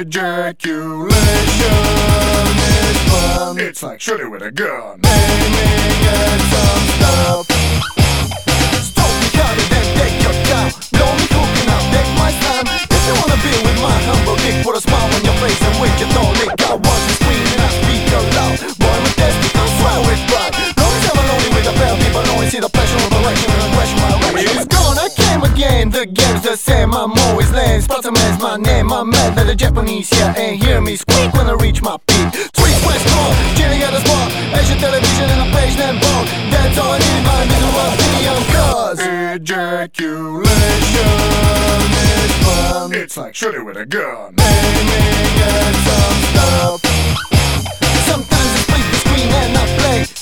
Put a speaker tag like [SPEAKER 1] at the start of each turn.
[SPEAKER 1] Ejaculation is fun. It's like shooting with a gun, aiming at some stuff. Stop me cutting and take your time. Don't be cooking up, take my time. If you wanna be with my humble dick, put a smile on your face and wink your don't lick. I watch you scream and I speak out loud. Boy with testicles, swear with pride. Long as I'm lonely with a pair of people, only see the pleasure of erection and question my erection. It's gone, I came again. The game's the same, I'm always lame. Spartaman's my name, I'm mad that the Japanese here ain't hear me squeak when I reach my peak. Tweet, West Coast, chilling at the spot. Asian television and a page named Bone. That's all I need in my miserable opinion, cause ejaculation is fun. It's like shooting with a gun, aiming at some stuff. Sometimes I split the screen and I play